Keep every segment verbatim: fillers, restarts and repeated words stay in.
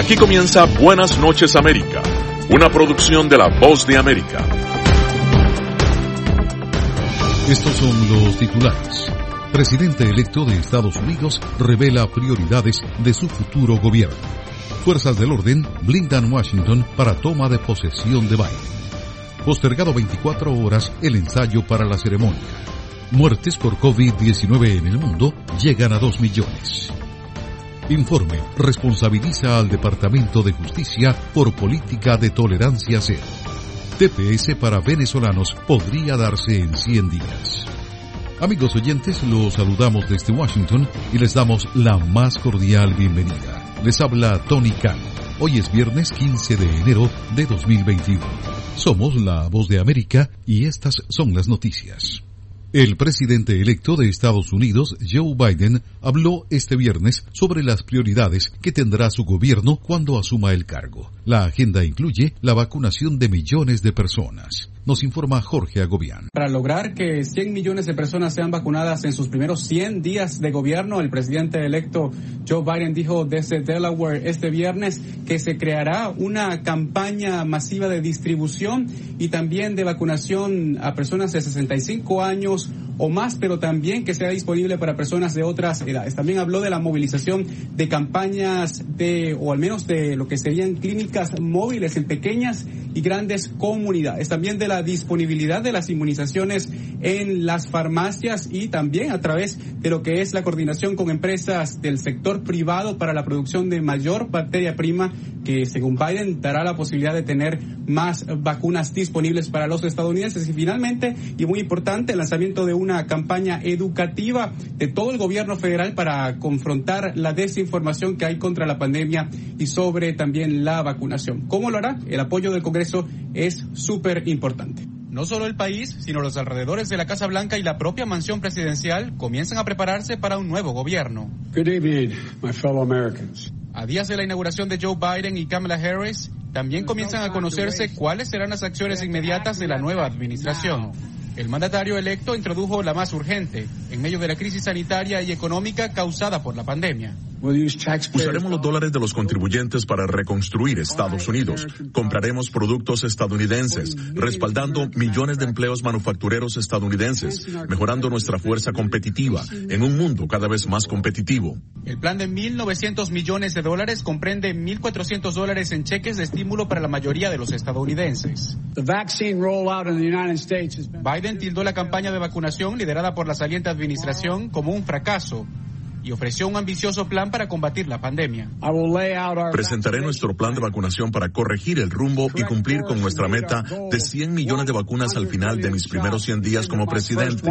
Aquí comienza Buenas Noches América, una producción de La Voz de América. Estos son los titulares. Presidente electo de Estados Unidos revela prioridades de su futuro gobierno. Fuerzas del orden blindan Washington para toma de posesión de Biden. Postergado veinticuatro horas el ensayo para la ceremonia. Muertes por COVID diecinueve en el mundo llegan a dos millones. Informe responsabiliza al Departamento de Justicia por política de tolerancia cero. T P S para venezolanos podría darse en cien días. Amigos oyentes, los saludamos desde Washington y les damos la más cordial bienvenida. Les habla Tony Cano. Hoy es viernes quince de enero de dos mil veintiuno. Somos La Voz de América y estas son las noticias. El presidente electo de Estados Unidos, Joe Biden, habló este viernes sobre las prioridades que tendrá su gobierno cuando asuma el cargo. La agenda incluye la vacunación de millones de personas. Nos informa Jorge Agobián. Para lograr que cien millones de personas sean vacunadas en sus primeros cien días de gobierno, el presidente electo Joe Biden dijo desde Delaware este viernes que se creará una campaña masiva de distribución y también de vacunación a personas de sesenta y cinco años o más, pero también que sea disponible para personas de otras edades. También habló de la movilización de campañas de, o al menos de lo que serían clínicas móviles en pequeñas y grandes comunidades. También de la disponibilidad de las inmunizaciones en las farmacias y también a través de lo que es la coordinación con empresas del sector privado para la producción de mayor materia prima que, según Biden, dará la posibilidad de tener más vacunas disponibles para los estadounidenses. Y finalmente, y muy importante, el lanzamiento de una campaña educativa de todo el gobierno federal para confrontar la desinformación que hay contra la pandemia y sobre también la vacunación. ¿Cómo lo hará? El apoyo del Congreso es súper importante. No solo el país, sino los alrededores de la Casa Blanca y la propia mansión presidencial comienzan a prepararse para un nuevo gobierno. Good evening, my fellow Americans. A días de la inauguración de Joe Biden y Kamala Harris, también comienzan a conocerse cuáles serán las acciones inmediatas de la nueva administración. El mandatario electo introdujo la más urgente, en medio de la crisis sanitaria y económica causada por la pandemia. Usaremos los dólares de los contribuyentes para reconstruir Estados Unidos. Compraremos productos estadounidenses, respaldando millones de empleos manufactureros estadounidenses, mejorando nuestra fuerza competitiva en un mundo cada vez más competitivo. El plan de mil novecientos millones de dólares comprende mil cuatrocientos dólares en cheques de estímulo para la mayoría de los estadounidenses. Biden tildó la campaña de vacunación liderada por la saliente administración como un fracaso y ofreció un ambicioso plan para combatir la pandemia. Presentaré nuestro plan de vacunación para corregir el rumbo y cumplir con nuestra meta de cien millones de vacunas al final de mis primeros cien días como presidente.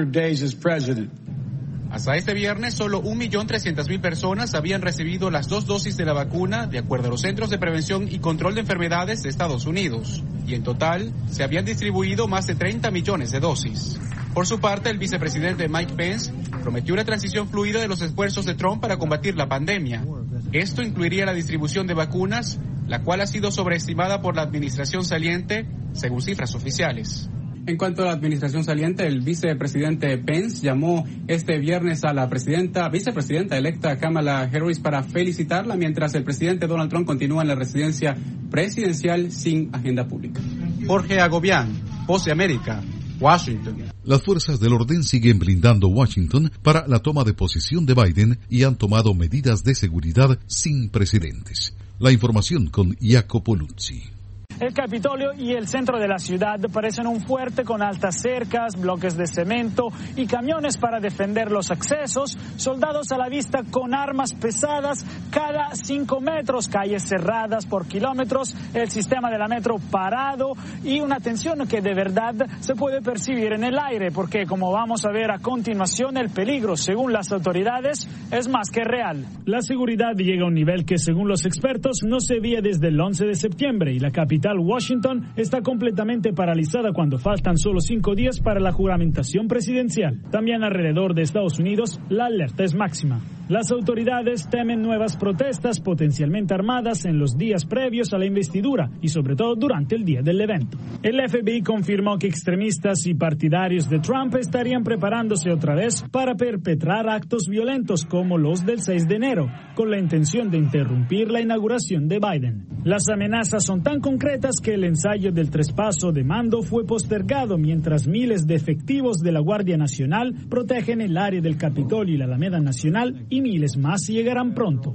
Hasta este viernes, solo un millón trescientas mil personas habían recibido las dos dosis de la vacuna, de acuerdo a los Centros de Prevención y Control de Enfermedades de Estados Unidos. Y en total, se habían distribuido más de treinta millones de dosis. Por su parte, el vicepresidente Mike Pence prometió una transición fluida de los esfuerzos de Trump para combatir la pandemia. Esto incluiría la distribución de vacunas, la cual ha sido sobreestimada por la administración saliente, según cifras oficiales. En cuanto a la administración saliente, el vicepresidente Pence llamó este viernes a la presidenta, vicepresidenta electa Kamala Harris para felicitarla, mientras el presidente Donald Trump continúa en la residencia presidencial sin agenda pública. Jorge Agobián, Voz de América, Washington. Las fuerzas del orden siguen blindando Washington para la toma de posesión de Biden y han tomado medidas de seguridad sin precedentes. La información con Jacopo Luzzi. El Capitolio y el centro de la ciudad parecen un fuerte con altas cercas, bloques de cemento y camiones para defender los accesos, soldados a la vista con armas pesadas cada cinco metros, calles cerradas por kilómetros, el sistema de la metro parado y una tensión que de verdad se puede percibir en el aire, porque como vamos a ver a continuación, el peligro, según las autoridades, es más que real. La seguridad llega a un nivel que, según los expertos, no se veía desde el once de septiembre y la capital Washington está completamente paralizada cuando faltan solo cinco días para la juramentación presidencial. También alrededor de Estados Unidos, la alerta es máxima. Las autoridades temen nuevas protestas potencialmente armadas en los días previos a la investidura y sobre todo durante el día del evento. El F B I confirmó que extremistas y partidarios de Trump estarían preparándose otra vez para perpetrar actos violentos como los del seis de enero, con la intención de interrumpir la inauguración de Biden. Las amenazas son tan concretas que el ensayo del traspaso de mando fue postergado mientras miles de efectivos de la Guardia Nacional protegen el área del Capitolio y la Alameda Nacional y miles más llegarán pronto.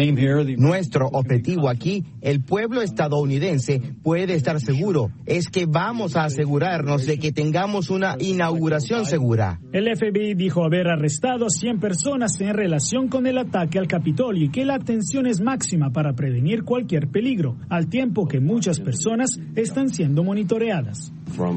Nuestro objetivo aquí, el pueblo estadounidense puede estar seguro, es que vamos a asegurarnos de que tengamos una inauguración segura. El F B I dijo haber arrestado a cien personas en relación con el ataque al Capitolio y que la atención es máxima para prevenir cualquier peligro, al tiempo que muchas personas están siendo monitoreadas.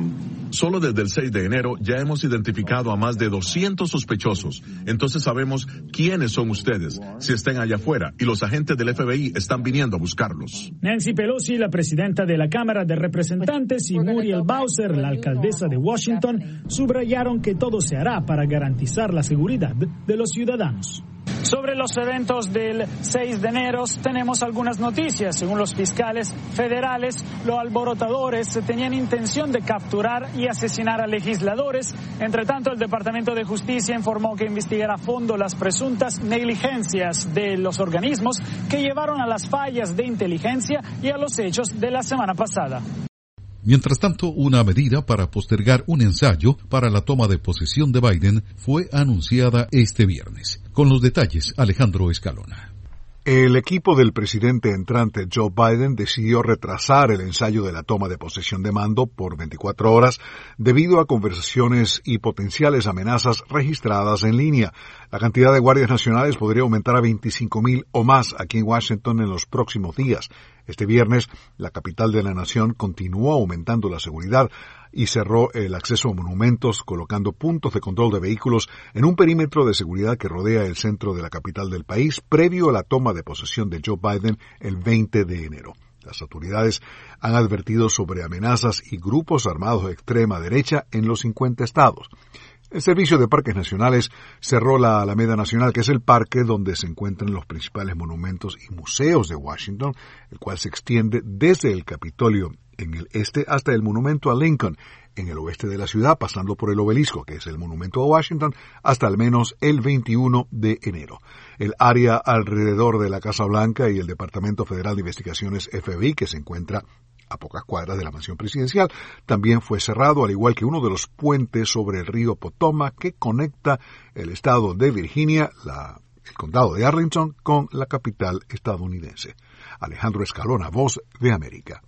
Solo desde el seis de enero ya hemos identificado a más de doscientos sospechosos. Entonces sabemos quiénes son ustedes, si están allá afuera, y los agentes del F B I están viniendo a buscarlos. Nancy Pelosi, la presidenta de la Cámara de Representantes, y Muriel Bowser, la alcaldesa de Washington, subrayaron que todo se hará para garantizar la seguridad de los ciudadanos. Sobre los eventos del seis de enero tenemos algunas noticias. Según los fiscales federales, los alborotadores tenían intención de capturar y asesinar a legisladores. Entre tanto, el Departamento de Justicia informó que investigará a fondo las presuntas negligencias de los organismos que llevaron a las fallas de inteligencia y a los hechos de la semana pasada. Mientras tanto, una medida para postergar un ensayo para la toma de posesión de Biden fue anunciada este viernes. Con los detalles, Alejandro Escalona. El equipo del presidente entrante Joe Biden decidió retrasar el ensayo de la toma de posesión de mando por veinticuatro horas debido a conversaciones y potenciales amenazas registradas en línea. La cantidad de guardias nacionales podría aumentar a veinticinco mil o más aquí en Washington en los próximos días. Este viernes, la capital de la nación continuó aumentando la seguridad y cerró el acceso a monumentos, colocando puntos de control de vehículos en un perímetro de seguridad que rodea el centro de la capital del país, previo a la toma de posesión de Joe Biden el veinte de enero. Las autoridades han advertido sobre amenazas y grupos armados de extrema derecha en los cincuenta estados. El Servicio de Parques Nacionales cerró la Alameda Nacional, que es el parque donde se encuentran los principales monumentos y museos de Washington, el cual se extiende desde el Capitolio en el este hasta el monumento a Lincoln en el oeste de la ciudad, pasando por el obelisco, que es el monumento a Washington, hasta al menos el veintiuno de enero. El área alrededor de la Casa Blanca y el Departamento Federal de Investigaciones F B I, que se encuentra a pocas cuadras de la mansión presidencial, también fue cerrado, al igual que uno de los puentes sobre el río Potomac que conecta el estado de Virginia, la, el condado de Arlington, con la capital estadounidense. Alejandro Escalona, Voz de América.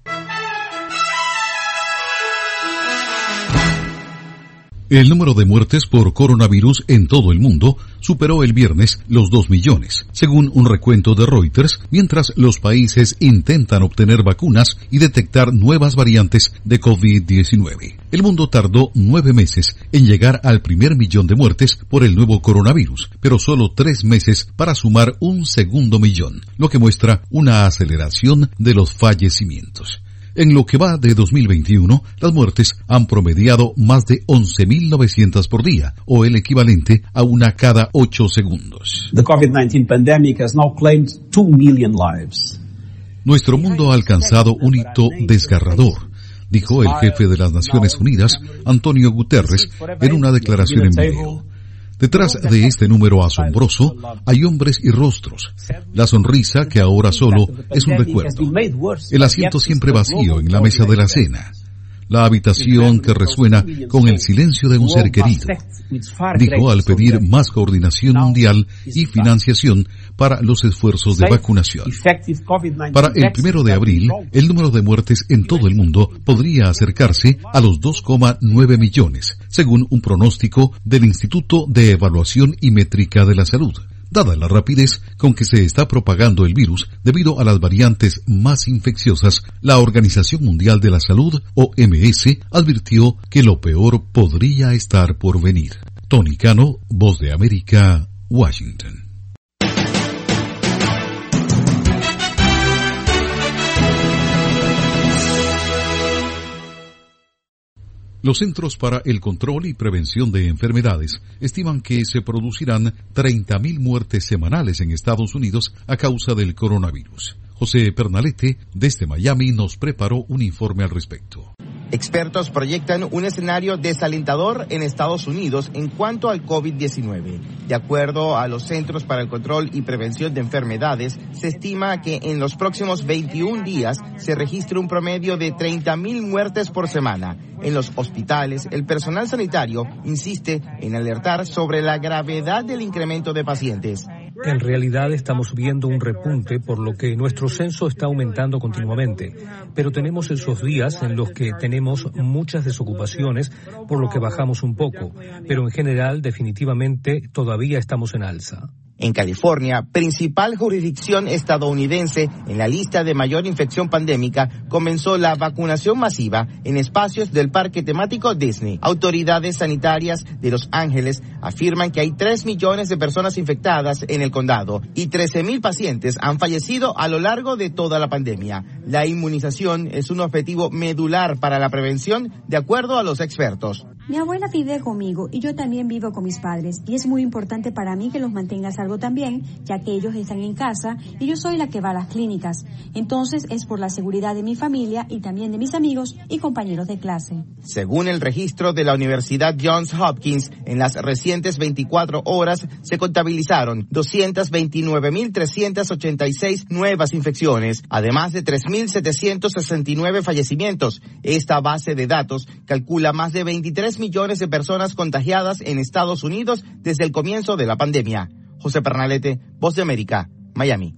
El número de muertes por coronavirus en todo el mundo superó el viernes los dos millones, según un recuento de Reuters, mientras los países intentan obtener vacunas y detectar nuevas variantes de COVID diecinueve. El mundo tardó nueve meses en llegar al primer millón de muertes por el nuevo coronavirus, pero solo tres meses para sumar un segundo millón, lo que muestra una aceleración de los fallecimientos. En lo que va de dos mil veintiuno, las muertes han promediado más de once mil novecientas por día, o el equivalente a una cada ocho segundos. The COVID nineteen pandemic has now claimed two million lives. Nuestro mundo ha alcanzado un hito desgarrador, dijo el jefe de las Naciones Unidas, Antonio Guterres, en una declaración en video. Detrás de este número asombroso hay hombres y rostros. La sonrisa que ahora solo es un recuerdo. El asiento siempre vacío en la mesa de la cena. La habitación que resuena con el silencio de un ser querido, dijo al pedir más coordinación mundial y financiación para los esfuerzos de vacunación. Para el primero de abril, el número de muertes en todo el mundo podría acercarse a los dos coma nueve millones, según un pronóstico del Instituto de Evaluación y Métrica de la Salud. Dada la rapidez con que se está propagando el virus debido a las variantes más infecciosas, la Organización Mundial de la Salud, O M S, advirtió que lo peor podría estar por venir. Tony Cano, Voz de América, Washington. Los Centros para el Control y Prevención de Enfermedades estiman que se producirán treinta mil muertes semanales en Estados Unidos a causa del coronavirus. José Pernalete, desde Miami, nos preparó un informe al respecto. Expertos proyectan un escenario desalentador en Estados Unidos en cuanto al COVID diecinueve. De acuerdo a los Centros para el Control y Prevención de Enfermedades, se estima que en los próximos veintiún días se registre un promedio de treinta mil muertes por semana. En los hospitales, el personal sanitario insiste en alertar sobre la gravedad del incremento de pacientes. En realidad estamos viendo un repunte, por lo que nuestro censo está aumentando continuamente. Pero tenemos esos días en los que tenemos muchas desocupaciones, por lo que bajamos un poco. Pero en general, definitivamente, todavía estamos en alza. En California, principal jurisdicción estadounidense en la lista de mayor infección pandémica, comenzó la vacunación masiva en espacios del parque temático Disney. Autoridades sanitarias de Los Ángeles afirman que hay tres millones de personas infectadas en el condado y trece mil pacientes han fallecido a lo largo de toda la pandemia. La inmunización es un objetivo medular para la prevención, de acuerdo a los expertos. Mi abuela vive conmigo y yo también vivo con mis padres y es muy importante para mí que los mantenga a salvo también, ya que ellos están en casa y yo soy la que va a las clínicas. Entonces es por la seguridad de mi familia y también de mis amigos y compañeros de clase. Según el registro de la Universidad Johns Hopkins, en las recientes veinticuatro horas se contabilizaron doscientas veintinueve mil trescientas ochenta y seis nuevas infecciones, además de tres mil setecientos sesenta y nueve fallecimientos. Esta base de datos calcula más de veintitrés millones de personas contagiadas en Estados Unidos desde el comienzo de la pandemia. José Pernalete, Voz de América, Miami.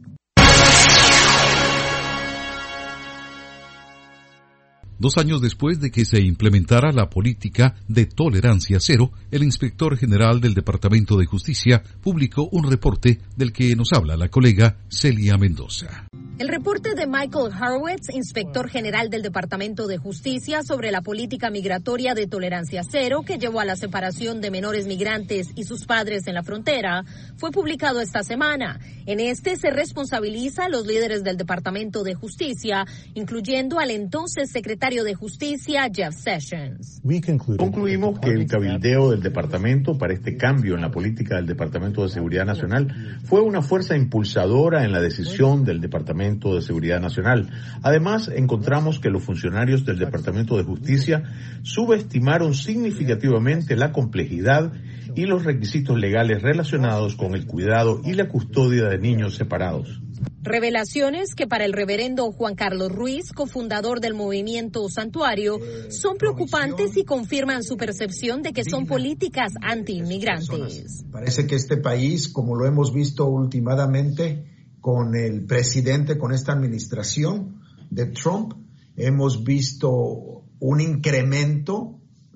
Dos años después de que se implementara la política de tolerancia cero, el inspector general del Departamento de Justicia publicó un reporte del que nos habla la colega Celia Mendoza. El reporte de Michael Horowitz, inspector general del Departamento de Justicia, sobre la política migratoria de tolerancia cero que llevó a la separación de menores migrantes y sus padres en la frontera, fue publicado esta semana. En este se responsabiliza a los líderes del Departamento de Justicia, incluyendo al entonces secretario de Justicia, Jeff Sessions. Concluimos que el cabildeo del departamento para este cambio en la política del Departamento de Seguridad Nacional fue una fuerza impulsadora en la decisión del Departamento de Seguridad Nacional. Además, encontramos que los funcionarios del Departamento de Justicia subestimaron significativamente la complejidad y los requisitos legales relacionados con el cuidado y la custodia de niños separados. Revelaciones que para el reverendo Juan Carlos Ruiz, cofundador del movimiento Santuario, son preocupantes y confirman su percepción de que son políticas anti-inmigrantes. Parece que este país, como lo hemos visto últimamente con el presidente, con esta administración de Trump, hemos visto un incremento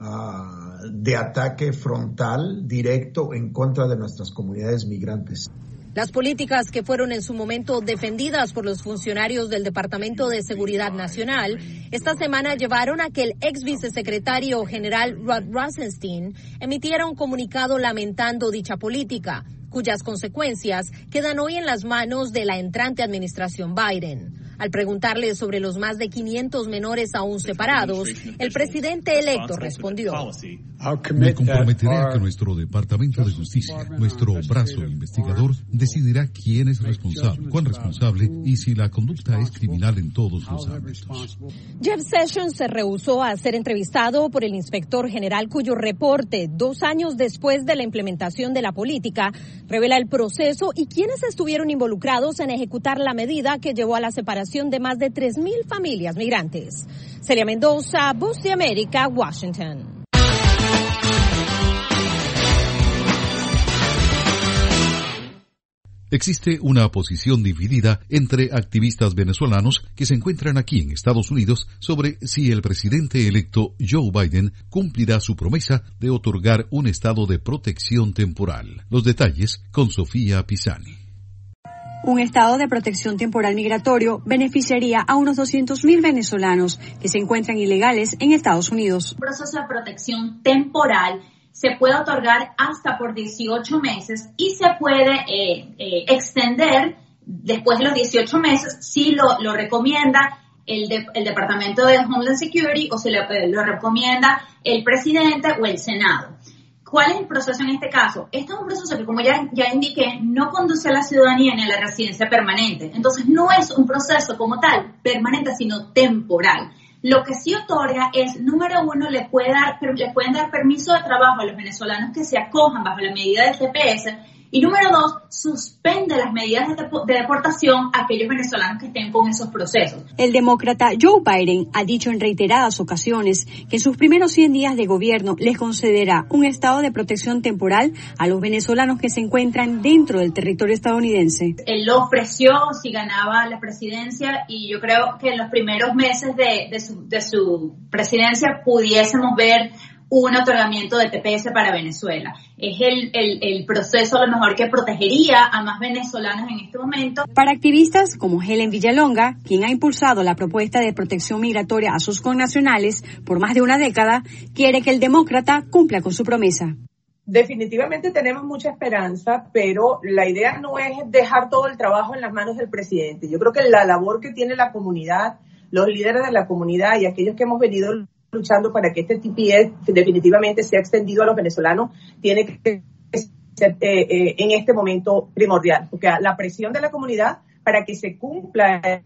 uh, de ataque frontal directo en contra de nuestras comunidades migrantes. Las políticas que fueron en su momento defendidas por los funcionarios del Departamento de Seguridad Nacional, esta semana llevaron a que el ex vicesecretario general Rod Rosenstein emitiera un comunicado lamentando dicha política, cuyas consecuencias quedan hoy en las manos de la entrante administración Biden. Al preguntarle sobre los más de quinientos menores aún separados, el presidente electo respondió: Me comprometeré a que nuestro Departamento de Justicia, nuestro brazo investigador, decidirá quién es responsable, cuán responsable y si la conducta es criminal en todos los ámbitos. Jeff Sessions se rehusó a ser entrevistado por el inspector general, cuyo reporte, dos años después de la implementación de la política, revela el proceso y quiénes estuvieron involucrados en ejecutar la medida que llevó a la separación de más de tres mil familias migrantes. Celia Mendoza, Voz de América, Washington. Existe una posición dividida entre activistas venezolanos que se encuentran aquí en Estados Unidos sobre si el presidente electo Joe Biden cumplirá su promesa de otorgar un estado de protección temporal. Los detalles con Sofía Pisani. Un estado de protección temporal migratorio beneficiaría a unos doscientos mil venezolanos que se encuentran ilegales en Estados Unidos. Un proceso de protección temporal se puede otorgar hasta por dieciocho meses y se puede eh, eh, extender después de los dieciocho meses, si lo, lo recomienda el, de, el Departamento de Homeland Security o se lo, lo recomienda el presidente o el Senado. ¿Cuál es el proceso en este caso? Este es un proceso que, como ya, ya indiqué, no conduce a la ciudadanía ni a la residencia permanente. Entonces, no es un proceso como tal permanente, sino temporal. Lo que sí otorga es, número uno, le, puede dar, le pueden dar permiso de trabajo a los venezolanos que se acojan bajo la medida del T P S. Y número dos, suspende las medidas de, de deportación a aquellos venezolanos que estén con esos procesos. El demócrata Joe Biden ha dicho en reiteradas ocasiones que en sus primeros cien días de gobierno les concederá un estado de protección temporal a los venezolanos que se encuentran dentro del territorio estadounidense. Él lo ofreció si ganaba la presidencia y yo creo que en los primeros meses de, de, su, de su presidencia pudiésemos ver un otorgamiento de T P S para Venezuela. Es el, el, el proceso a lo mejor que protegería a más venezolanos en este momento. Para activistas como Helen Villalonga, quien ha impulsado la propuesta de protección migratoria a sus connacionales por más de una década, quiere que el demócrata cumpla con su promesa. Definitivamente tenemos mucha esperanza, pero la idea no es dejar todo el trabajo en las manos del presidente. Yo creo que la labor que tiene la comunidad, los líderes de la comunidad y aquellos que hemos venido luchando para que este T P S definitivamente sea extendido a los venezolanos, tiene que ser eh, eh, en este momento primordial, porque la presión de la comunidad para que se cumpla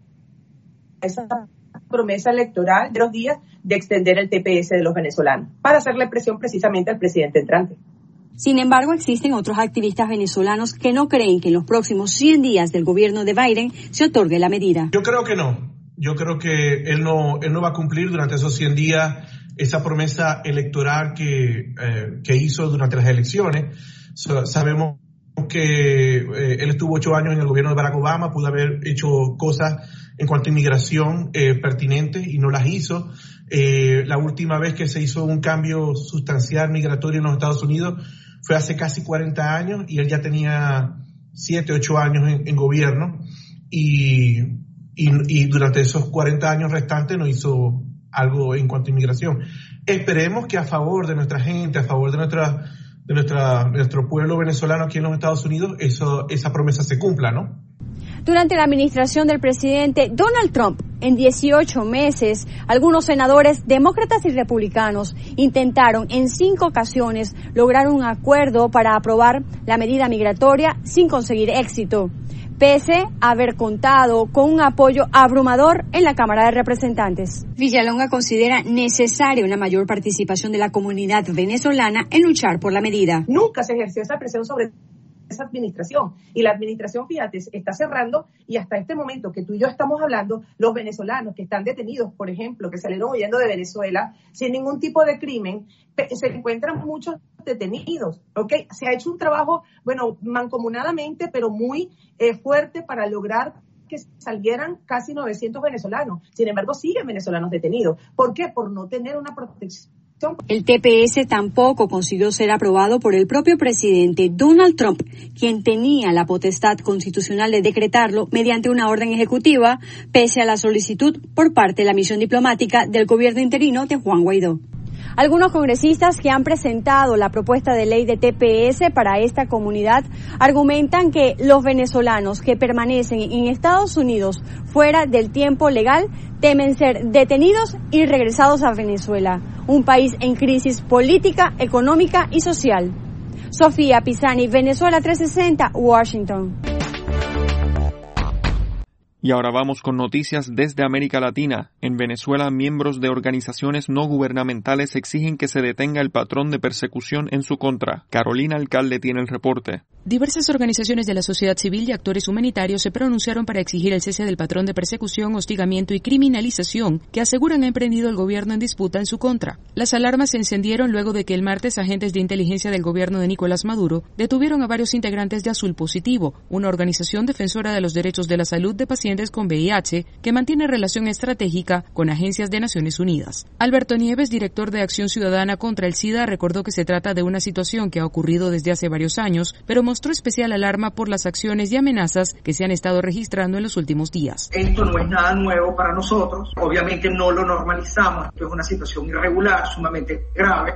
esa promesa electoral de los días de extender el T P S de los venezolanos, para hacerle presión precisamente al presidente entrante. Sin embargo, existen otros activistas venezolanos que no creen que en los próximos cien días del gobierno de Biden se otorgue la medida. Yo creo que no. Yo creo que él no, él no va a cumplir durante esos cien días esa promesa electoral que, eh, que hizo durante las elecciones. So, sabemos que eh, él estuvo ocho años en el gobierno de Barack Obama, pudo haber hecho cosas en cuanto a inmigración eh, pertinentes y no las hizo. Eh, la última vez que se hizo un cambio sustancial migratorio en los Estados Unidos fue hace casi cuarenta años y él ya tenía siete, ocho años en, en gobierno y... Y, y durante esos cuarenta años restantes no hizo algo en cuanto a inmigración. Esperemos que a favor de nuestra gente, a favor de nuestra de nuestra de nuestro pueblo venezolano aquí en los Estados Unidos, eso esa promesa se cumpla, ¿no? Durante la administración del presidente Donald Trump, en dieciocho meses, algunos senadores demócratas y republicanos intentaron en cinco ocasiones lograr un acuerdo para aprobar la medida migratoria sin conseguir éxito, pese a haber contado con un apoyo abrumador en la Cámara de Representantes. Villalonga considera necesaria una mayor participación de la comunidad venezolana en luchar por la medida. Nunca se ejerció esa presión sobre esa administración y la administración, fíjate, está cerrando y hasta este momento que tú y yo estamos hablando, los venezolanos que están detenidos, por ejemplo, que salieron huyendo de Venezuela sin ningún tipo de crimen, se encuentran muchos detenidos, ¿ok? Se ha hecho un trabajo, bueno, mancomunadamente, pero muy eh, fuerte para lograr que salieran casi novecientos venezolanos. Sin embargo, siguen venezolanos detenidos. ¿Por qué? Por no tener una protección. El T P S tampoco consiguió ser aprobado por el propio presidente Donald Trump, quien tenía la potestad constitucional de decretarlo mediante una orden ejecutiva, pese a la solicitud por parte de la misión diplomática del gobierno interino de Juan Guaidó. Algunos congresistas que han presentado la propuesta de ley de T P S para esta comunidad argumentan que los venezolanos que permanecen en Estados Unidos fuera del tiempo legal temen ser detenidos y regresados a Venezuela, un país en crisis política, económica y social. Sofía Pisani, Venezuela trescientos sesenta, Washington. Y ahora vamos con noticias desde América Latina. En Venezuela, miembros de organizaciones no gubernamentales exigen que se detenga el patrón de persecución en su contra. Carolina Alcalde tiene el reporte. Diversas organizaciones de la sociedad civil y actores humanitarios se pronunciaron para exigir el cese del patrón de persecución, hostigamiento y criminalización que aseguran ha emprendido el gobierno en disputa en su contra. Las alarmas se encendieron luego de que el martes agentes de inteligencia del gobierno de Nicolás Maduro detuvieron a varios integrantes de Azul Positivo, una organización defensora de los derechos de la salud de pacientes con V I H que mantiene relación estratégica con agencias de Naciones Unidas. Alberto Nieves, director de Acción Ciudadana contra el SIDA, recordó que se trata de una situación que ha ocurrido desde hace varios años, pero mostró especial alarma por las acciones y amenazas que se han estado registrando en los últimos días. Esto no es nada nuevo para nosotros, obviamente no lo normalizamos, es una situación irregular, sumamente grave,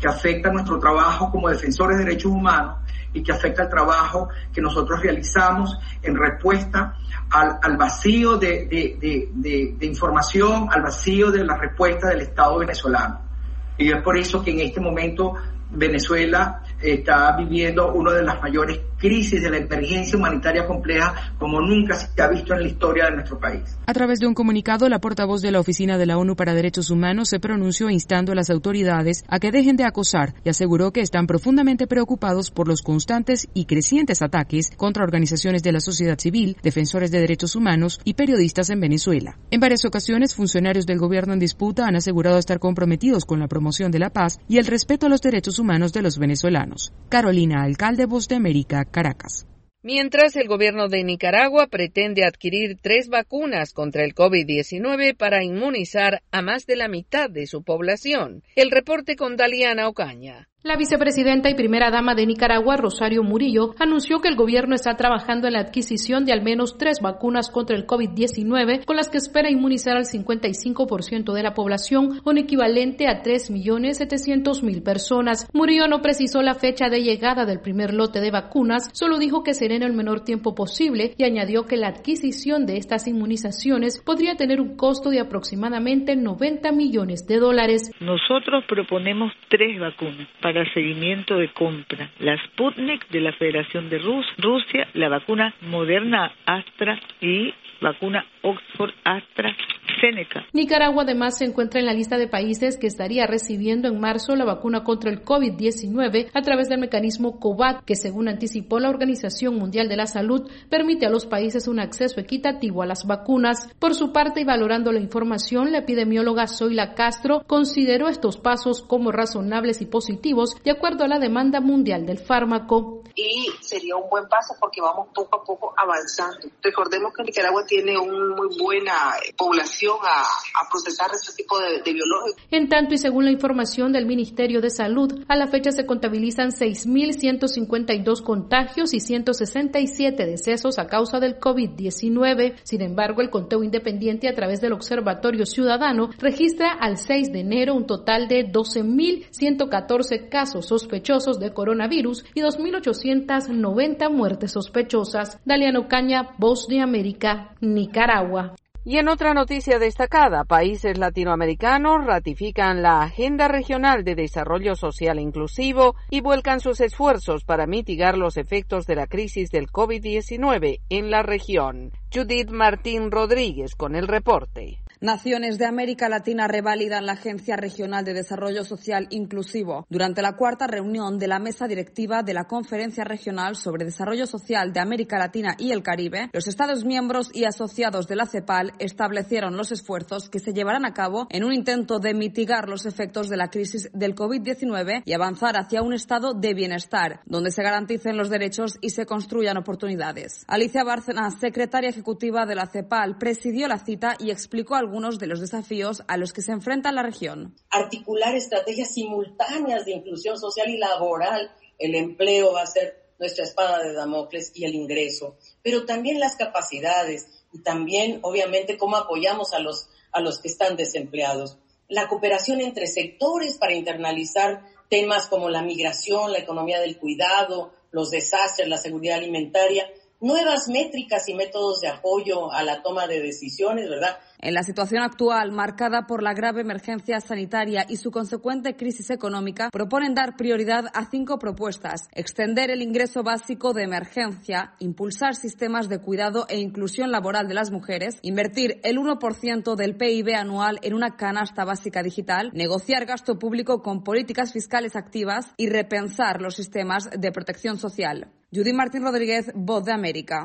que afecta nuestro trabajo como defensores de derechos humanos y que afecta el trabajo que nosotros realizamos en respuesta al, al vacío de, de, de, de, de información, al vacío de la respuesta del Estado venezolano. Y es por eso que en este momento Venezuela está viviendo una de las mayores crisis de la emergencia humanitaria compleja como nunca se ha visto en la historia de nuestro país. A través de un comunicado, la portavoz de la Oficina de la ONU para Derechos Humanos se pronunció instando a las autoridades a que dejen de acosar y aseguró que están profundamente preocupados por los constantes y crecientes ataques contra organizaciones de la sociedad civil, defensores de derechos humanos y periodistas en Venezuela. En varias ocasiones, funcionarios del gobierno en disputa han asegurado estar comprometidos con la promoción de la paz y el respeto a los derechos humanos de los venezolanos. Carolina Alcalde, Voz de América, Caracas. Mientras, el gobierno de Nicaragua pretende adquirir tres vacunas contra el COVID diecinueve para inmunizar a más de la mitad de su población. El reporte con Daliana Ocaña. La vicepresidenta y primera dama de Nicaragua, Rosario Murillo, anunció que el gobierno está trabajando en la adquisición de al menos tres vacunas contra el COVID diecinueve, con las que espera inmunizar al cincuenta y cinco por ciento de la población, un equivalente a tres millones setecientos mil personas. Murillo no precisó la fecha de llegada del primer lote de vacunas, solo dijo que será en el menor tiempo posible y añadió que la adquisición de estas inmunizaciones podría tener un costo de aproximadamente noventa millones de dólares. Nosotros proponemos tres vacunas para seguimiento de compra: la Sputnik de la Federación de Rus- Rusia, la vacuna Moderna Astra y vacuna Oxford AstraZeneca. Nicaragua además se encuentra en la lista de países que estaría recibiendo en marzo la vacuna contra el COVID diecinueve a través del mecanismo COVAX, que según anticipó la Organización Mundial de la Salud, permite a los países un acceso equitativo a las vacunas. Por su parte, y valorando la información, la epidemióloga Zoila Castro consideró estos pasos como razonables y positivos de acuerdo a la demanda mundial del fármaco. Y sería un buen paso porque vamos poco a poco avanzando. Recordemos que Nicaragua tiene una muy buena población a, a procesar este tipo de, de biológicos. En tanto, y según la información del Ministerio de Salud, a la fecha se contabilizan seis mil ciento cincuenta y dos contagios y ciento sesenta y siete decesos a causa del COVID diecinueve. Sin embargo, el conteo independiente a través del Observatorio Ciudadano registra al seis de enero un total de doce mil ciento catorce casos sospechosos de coronavirus y dos mil ochocientas noventa muertes sospechosas. Daliana Ocaña, Voz de América, Nicaragua. Y en otra noticia destacada, países latinoamericanos ratifican la Agenda Regional de Desarrollo Social Inclusivo y vuelcan sus esfuerzos para mitigar los efectos de la crisis del COVID diecinueve en la región. Judith Martín Rodríguez con el reporte. Naciones de América Latina revalidan la Agencia Regional de Desarrollo Social Inclusivo durante la cuarta reunión de la mesa directiva de la Conferencia Regional sobre Desarrollo Social de América Latina y el Caribe. Los Estados miembros y asociados de la CEPAL establecieron los esfuerzos que se llevarán a cabo en un intento de mitigar los efectos de la crisis del COVID diecinueve y avanzar hacia un estado de bienestar, donde se garanticen los derechos y se construyan oportunidades. Alicia Bárcena, secretaria ejecutiva de la CEPAL, presidió la cita y explicó algunos algunos de los desafíos a los que se enfrenta la región. Articular estrategias simultáneas de inclusión social y laboral. El empleo va a ser nuestra espada de Damocles y el ingreso, pero también las capacidades y también, obviamente, cómo apoyamos a los, a los que están desempleados. La cooperación entre sectores para internalizar temas como la migración, la economía del cuidado, los desastres, la seguridad alimentaria, nuevas métricas y métodos de apoyo a la toma de decisiones, ¿verdad? En la situación actual, marcada por la grave emergencia sanitaria y su consecuente crisis económica, proponen dar prioridad a cinco propuestas: extender el ingreso básico de emergencia, impulsar sistemas de cuidado e inclusión laboral de las mujeres, invertir el uno por ciento del P I B anual en una canasta básica digital, negociar gasto público con políticas fiscales activas y repensar los sistemas de protección social. Judy Martín Rodríguez, Voz de América.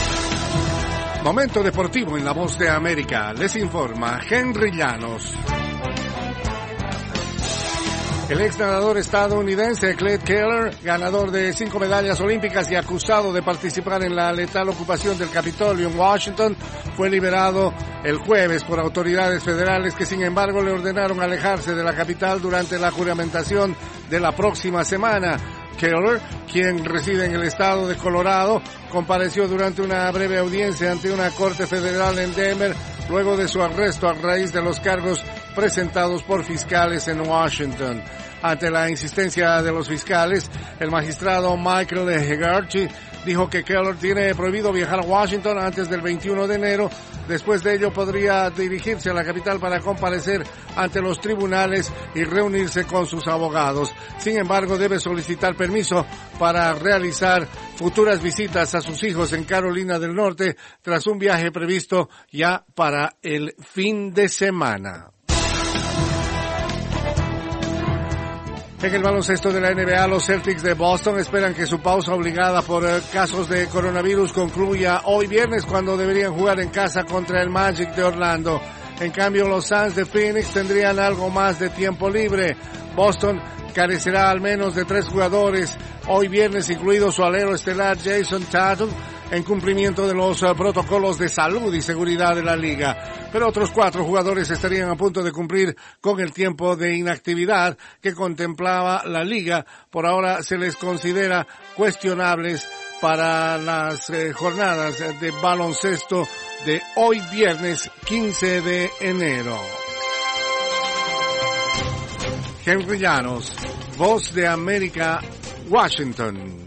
Momento deportivo en la Voz de América. Les informa Henry Llanos. El ex nadador estadounidense Clyde Keller, ganador de cinco medallas olímpicas y acusado de participar en la letal ocupación del Capitolio en Washington, fue liberado el jueves por autoridades federales que, sin embargo, le ordenaron alejarse de la capital durante la juramentación de la próxima semana. Keller, quien reside en el estado de Colorado, compareció durante una breve audiencia ante una corte federal en Denver luego de su arresto a raíz de los cargos presentados por fiscales en Washington. Ante la insistencia de los fiscales, el magistrado Michael Hegarty dijo que Keller tiene prohibido viajar a Washington antes del veintiuno de enero. Después de ello podría dirigirse a la capital para comparecer ante los tribunales y reunirse con sus abogados. Sin embargo, debe solicitar permiso para realizar futuras visitas a sus hijos en Carolina del Norte tras un viaje previsto ya para el fin de semana. En el baloncesto de la N B A, los Celtics de Boston esperan que su pausa obligada por eh, casos de coronavirus concluya hoy viernes, cuando deberían jugar en casa contra el Magic de Orlando. En cambio, los Suns de Phoenix tendrían algo más de tiempo libre. Boston carecerá al menos de tres jugadores hoy viernes, incluido su alero estelar Jason Tatum, en cumplimiento de los uh, protocolos de salud y seguridad de la liga. Pero otros cuatro jugadores estarían a punto de cumplir con el tiempo de inactividad que contemplaba la liga. Por ahora se les considera cuestionables para las eh, jornadas de baloncesto de hoy viernes quince de enero. Henry Llanos, Voz de América, Washington.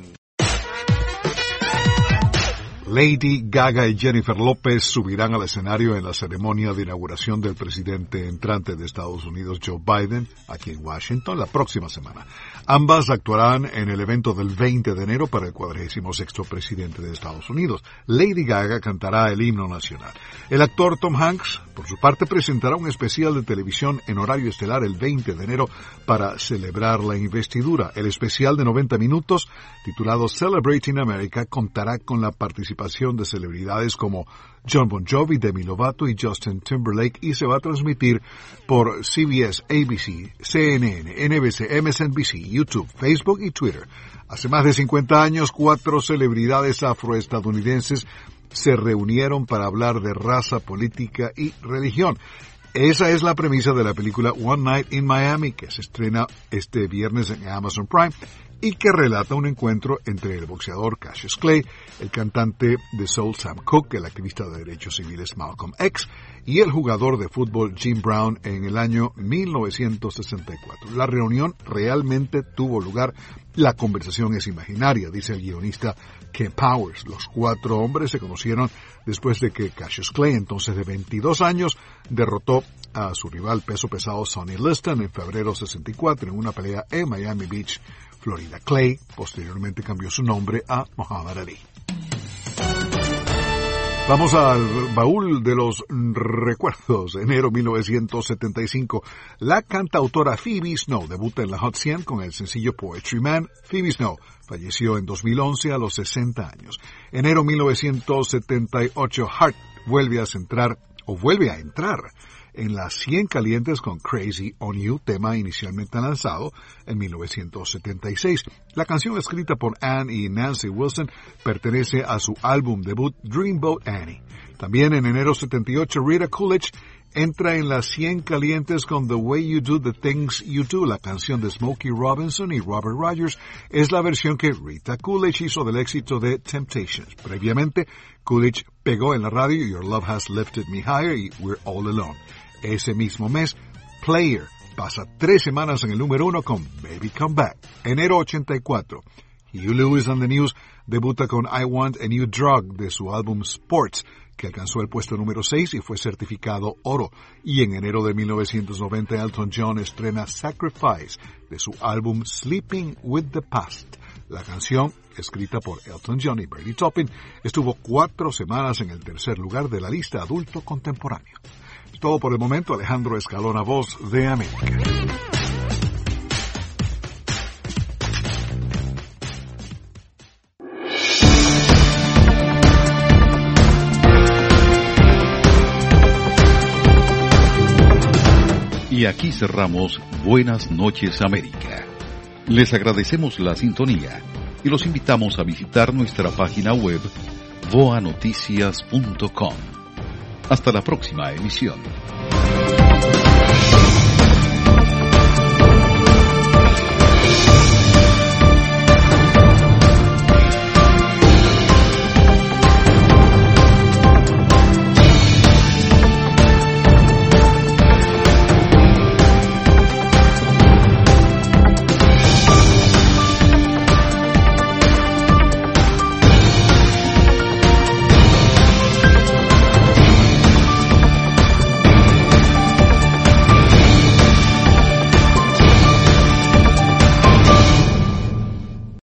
Lady Gaga y Jennifer López subirán al escenario en la ceremonia de inauguración del presidente entrante de Estados Unidos, Joe Biden, aquí en Washington, la próxima semana. Ambas actuarán en el evento del veinte de enero para el cuadragésimo sexto presidente de Estados Unidos. Lady Gaga cantará el himno nacional. El actor Tom Hanks, por su parte, presentará un especial de televisión en horario estelar el veinte de enero para celebrar la investidura. El especial de noventa minutos, titulado Celebrating America, contará con la participación de celebridades como John Bon Jovi, Demi Lovato y Justin Timberlake, y se va a transmitir por C B S, A B C, C N N, N B C, M S N B C, YouTube, Facebook y Twitter. Hace más de cincuenta años, cuatro celebridades afroestadounidenses se reunieron para hablar de raza, política y religión. Esa es la premisa de la película One Night in Miami, que se estrena este viernes en Amazon Prime y que relata un encuentro entre el boxeador Cassius Clay, el cantante de soul Sam Cooke, el activista de derechos civiles Malcolm X y el jugador de fútbol Jim Brown en el año mil novecientos sesenta y cuatro. La reunión realmente tuvo lugar. La conversación es imaginaria, dice el guionista Ken Powers. Los cuatro hombres se conocieron después de que Cassius Clay, entonces de veintidós años, derrotó a su rival peso pesado Sonny Liston en febrero sesenta y cuatro en una pelea en Miami Beach, Florida. Clay posteriormente cambió su nombre a Muhammad Ali. Vamos al baúl de los recuerdos. Enero mil novecientos setenta y cinco. La cantautora Phoebe Snow debuta en la Hot cien con el sencillo Poetry Man. Phoebe Snow falleció en dos mil once a los sesenta años. Enero mil novecientos setenta y ocho. Heart vuelve a centrar, o vuelve a entrar en las cien calientes con Crazy on You, tema inicialmente lanzado en mil novecientos setenta y seis. La canción, escrita por Anne y Nancy Wilson, pertenece a su álbum debut Dreamboat Annie. También en enero setenta y ocho, Rita Coolidge entra en las cien calientes con The Way You Do the Things You Do. La canción de Smokey Robinson y Robert Rogers es la versión que Rita Coolidge hizo del éxito de Temptations. Previamente, Coolidge pegó en la radio Your Love Has Lifted Me Higher y We're All Alone. Ese mismo mes, Player pasa tres semanas en el número uno con Baby Come Back. Enero ochenta y cuatro, Hugh Lewis and the News debuta con I Want a New Drug de su álbum Sports, que alcanzó el puesto número seis y fue certificado oro. Y en enero de mil novecientos noventa, Elton John estrena Sacrifice de su álbum Sleeping with the Past. La canción, escrita por Elton John y Bernie Taupin, estuvo cuatro semanas en el tercer lugar de la lista adulto contemporáneo. Todo por el momento. Alejandro Escalona, Voz de América. Y aquí cerramos Buenas noches América. Les agradecemos la sintonía y los invitamos a visitar nuestra página web voa noticias punto com. Hasta la próxima emisión.